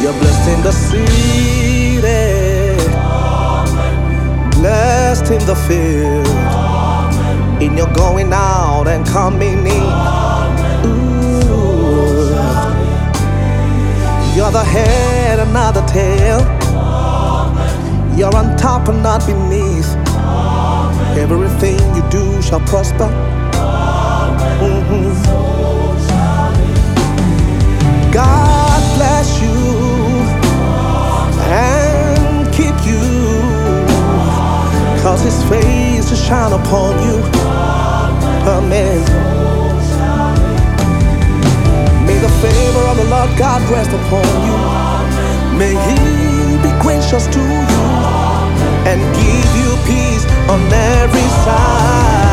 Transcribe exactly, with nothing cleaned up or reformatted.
You're blessed in the city, blessed in the field, in your going out and coming in. Ooh. You're the head and not the tail. You're on top and not beneath. Everything you do shall prosper. Mm-hmm. God bless you and keep you, cause his face to shine upon you. Amen. May the favor of the Lord God rest upon you. May he be gracious to you and give you peace on every side.